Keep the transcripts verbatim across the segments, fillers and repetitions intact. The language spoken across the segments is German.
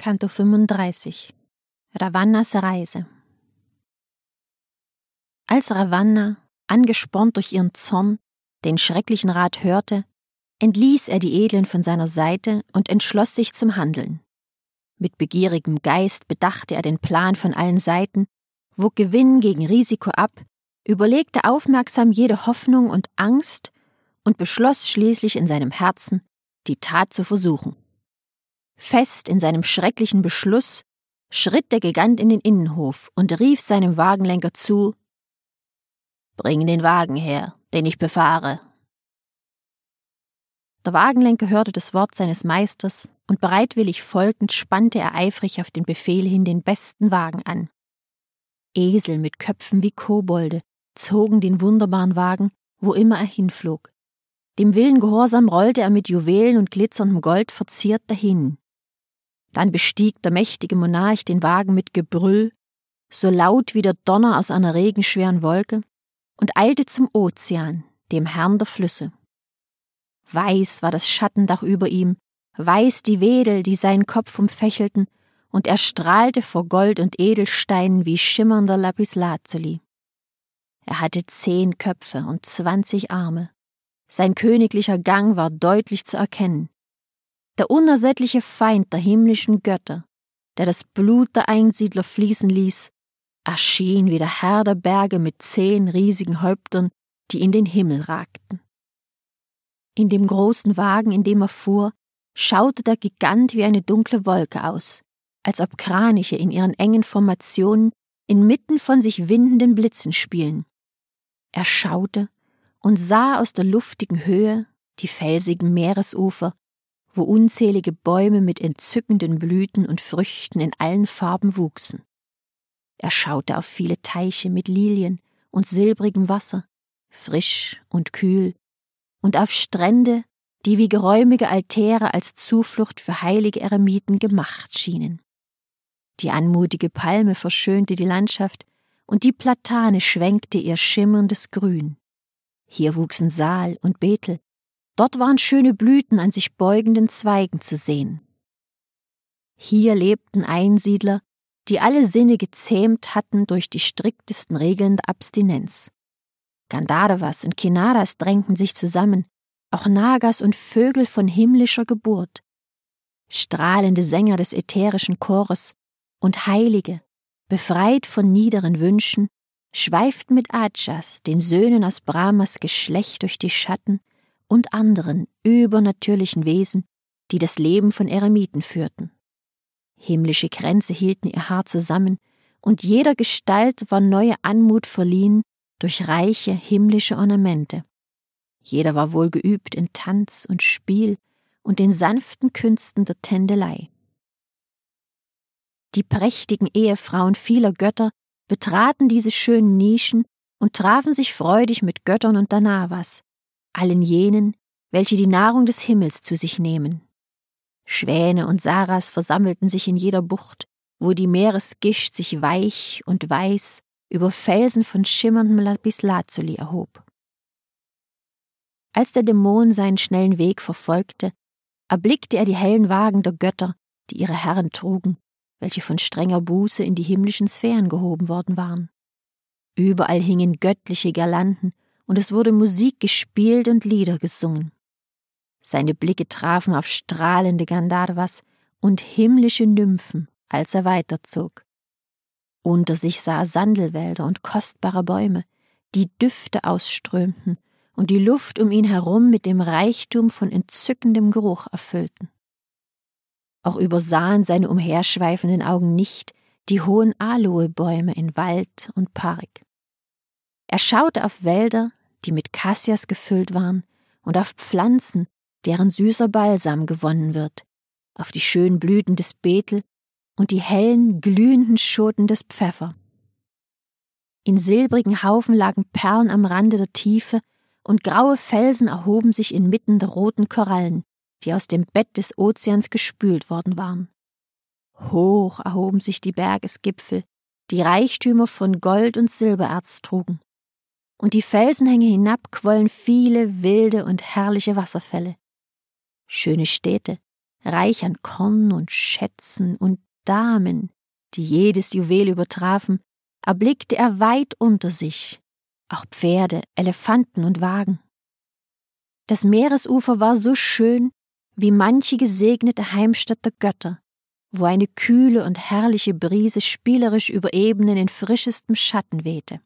Canto fünfunddreißig. Ravannas Reise. Als Ravanna, angespornt durch ihren Zorn, den schrecklichen Rat hörte, entließ er die Edlen von seiner Seite und entschloss sich zum Handeln. Mit begierigem Geist bedachte er den Plan von allen Seiten, wog Gewinn gegen Risiko ab, überlegte aufmerksam jede Hoffnung und Angst und beschloss schließlich in seinem Herzen, die Tat zu versuchen. Fest in seinem schrecklichen Beschluss schritt der Gigant in den Innenhof und rief seinem Wagenlenker zu: »Bring den Wagen her, den ich befahre.« Der Wagenlenker hörte das Wort seines Meisters und bereitwillig folgend spannte er eifrig auf den Befehl hin den besten Wagen an. Esel mit Köpfen wie Kobolde zogen den wunderbaren Wagen, wo immer er hinflog. Dem Willen gehorsam rollte er mit Juwelen und glitzerndem Gold verziert dahin. Dann bestieg der mächtige Monarch den Wagen mit Gebrüll, so laut wie der Donner aus einer regenschweren Wolke, und eilte zum Ozean, dem Herrn der Flüsse. Weiß war das Schattendach über ihm, weiß die Wedel, die seinen Kopf umfächelten, und er strahlte vor Gold und Edelsteinen wie schimmernder Lapislazuli. Er hatte zehn Köpfe und zwanzig Arme. Sein königlicher Gang war deutlich zu erkennen. Der unersättliche Feind der himmlischen Götter, der das Blut der Einsiedler fließen ließ, erschien wie der Herr der Berge mit zehn riesigen Häuptern, die in den Himmel ragten. In dem großen Wagen, in dem er fuhr, schaute der Gigant wie eine dunkle Wolke aus, als ob Kraniche in ihren engen Formationen inmitten von sich windenden Blitzen spielen. Er schaute und sah aus der luftigen Höhe die felsigen Meeresufer, wo unzählige Bäume mit entzückenden Blüten und Früchten in allen Farben wuchsen. Er schaute auf viele Teiche mit Lilien und silbrigem Wasser, frisch und kühl, und auf Strände, die wie geräumige Altäre als Zuflucht für heilige Eremiten gemacht schienen. Die anmutige Palme verschönte die Landschaft, und die Platane schwenkte ihr schimmerndes Grün. Hier wuchsen Saal und Betel, dort waren schöne Blüten an sich beugenden Zweigen zu sehen. Hier lebten Einsiedler, die alle Sinne gezähmt hatten durch die striktesten Regeln der Abstinenz. Gandharvas und Kinnaras drängten sich zusammen, auch Nagas und Vögel von himmlischer Geburt. Strahlende Sänger des ätherischen Chores und Heilige, befreit von niederen Wünschen, schweiften mit Ajas, den Söhnen aus Brahmas Geschlecht, durch die Schatten und anderen übernatürlichen Wesen, die das Leben von Eremiten führten. Himmlische Kränze hielten ihr Haar zusammen, und jeder Gestalt war neue Anmut verliehen durch reiche himmlische Ornamente. Jeder war wohl geübt in Tanz und Spiel und den sanften Künsten der Tändelei. Die prächtigen Ehefrauen vieler Götter betraten diese schönen Nischen und trafen sich freudig mit Göttern und Danavas, allen jenen, welche die Nahrung des Himmels zu sich nehmen. Schwäne und Saras versammelten sich in jeder Bucht, wo die Meeresgischt sich weich und weiß über Felsen von schimmerndem Lapislazuli erhob. Als der Dämon seinen schnellen Weg verfolgte, erblickte er die hellen Wagen der Götter, die ihre Herren trugen, welche von strenger Buße in die himmlischen Sphären gehoben worden waren. Überall hingen göttliche Girlanden, und es wurde Musik gespielt und Lieder gesungen. Seine Blicke trafen auf strahlende Gandharvas und himmlische Nymphen, als er weiterzog. Unter sich sah er Sandelwälder und kostbare Bäume, die Düfte ausströmten und die Luft um ihn herum mit dem Reichtum von entzückendem Geruch erfüllten. Auch übersahen seine umherschweifenden Augen nicht die hohen Aloebäume in Wald und Park. Er schaute auf Wälder, die mit Kassias gefüllt waren, und auf Pflanzen, deren süßer Balsam gewonnen wird, auf die schönen Blüten des Betel und die hellen, glühenden Schoten des Pfeffer. In silbrigen Haufen lagen Perlen am Rande der Tiefe, und graue Felsen erhoben sich inmitten der roten Korallen, die aus dem Bett des Ozeans gespült worden waren. Hoch erhoben sich die Bergesgipfel, die Reichtümer von Gold und Silbererz trugen. Und die Felsenhänge hinab quollen viele wilde und herrliche Wasserfälle. Schöne Städte, reich an Korn und Schätzen und Damen, die jedes Juwel übertrafen, erblickte er weit unter sich, auch Pferde, Elefanten und Wagen. Das Meeresufer war so schön wie manche gesegnete Heimstatt der Götter, wo eine kühle und herrliche Brise spielerisch über Ebenen in frischestem Schatten wehte.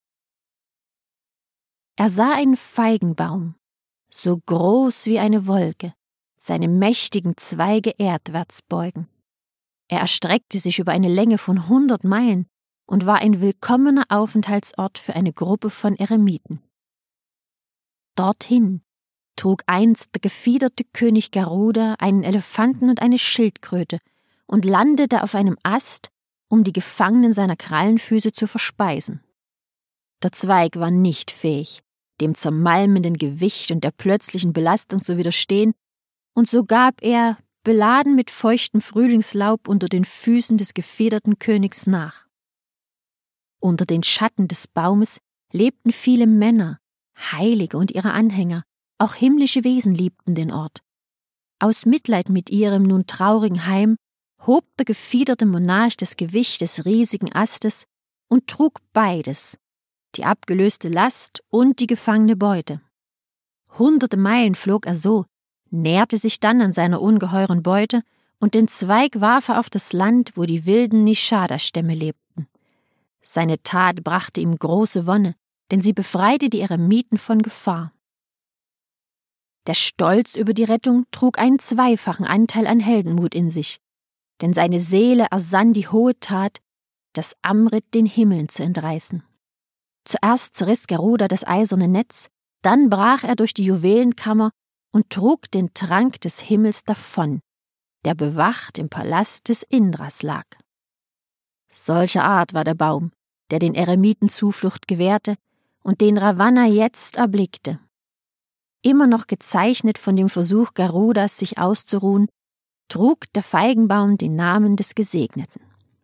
Er sah einen Feigenbaum, so groß wie eine Wolke, seine mächtigen Zweige erdwärts beugen. Er erstreckte sich über eine Länge von hundert Meilen und war ein willkommener Aufenthaltsort für eine Gruppe von Eremiten. Dorthin trug einst der gefiederte König Garuda einen Elefanten und eine Schildkröte und landete auf einem Ast, um die Gefangenen seiner Krallenfüße zu verspeisen. Der Zweig war nicht fähig, dem zermalmenden Gewicht und der plötzlichen Belastung zu widerstehen, und so gab er, beladen mit feuchtem Frühlingslaub, unter den Füßen des gefiederten Königs nach. Unter den Schatten des Baumes lebten viele Männer, Heilige und ihre Anhänger, auch himmlische Wesen liebten den Ort. Aus Mitleid mit ihrem nun traurigen Heim hob der gefiederte Monarch das Gewicht des riesigen Astes und trug beides, die abgelöste Last und die gefangene Beute. Hunderte Meilen flog er so, nährte sich dann an seiner ungeheuren Beute, und den Zweig warf er auf das Land, wo die wilden Nishada-Stämme lebten. Seine Tat brachte ihm große Wonne, denn sie befreite die Eremiten von Gefahr. Der Stolz über die Rettung trug einen zweifachen Anteil an Heldenmut in sich, denn seine Seele ersann die hohe Tat, das Amrit den Himmeln zu entreißen. Zuerst zerriss Garuda das eiserne Netz, dann brach er durch die Juwelenkammer und trug den Trank des Himmels davon, der bewacht im Palast des Indras lag. Solcher Art war der Baum, der den Eremiten Zuflucht gewährte und den Ravanna jetzt erblickte. Immer noch gezeichnet von dem Versuch Garudas, sich auszuruhen, trug der Feigenbaum den Namen des Gesegneten.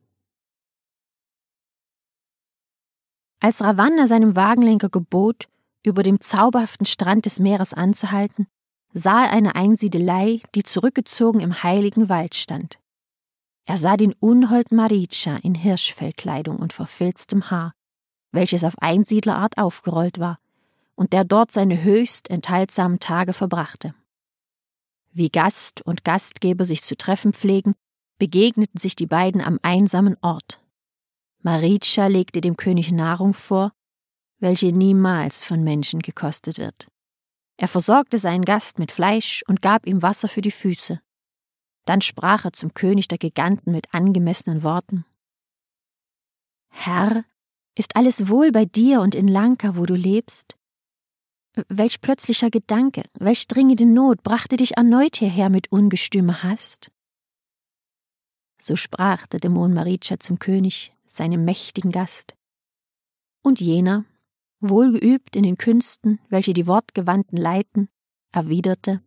Als Ravanna seinem Wagenlenker gebot, über dem zauberhaften Strand des Meeres anzuhalten, sah er eine Einsiedelei, die zurückgezogen im heiligen Wald stand. Er sah den Unhold Maricha in Hirschfellkleidung und verfilztem Haar, welches auf Einsiedlerart aufgerollt war, und der dort seine höchst enthaltsamen Tage verbrachte. Wie Gast und Gastgeber sich zu treffen pflegen, begegneten sich die beiden am einsamen Ort. Maricha legte dem König Nahrung vor, welche niemals von Menschen gekostet wird. Er versorgte seinen Gast mit Fleisch und gab ihm Wasser für die Füße. Dann sprach er zum König der Giganten mit angemessenen Worten: »Herr, ist alles wohl bei dir und in Lanka, wo du lebst? Welch plötzlicher Gedanke, welch dringende Not brachte dich erneut hierher mit ungestümer Hast?« So sprach der Dämon Maricha zum König, seinem mächtigen Gast. Und jener, wohlgeübt in den Künsten, welche die Wortgewandten leiten, erwiderte: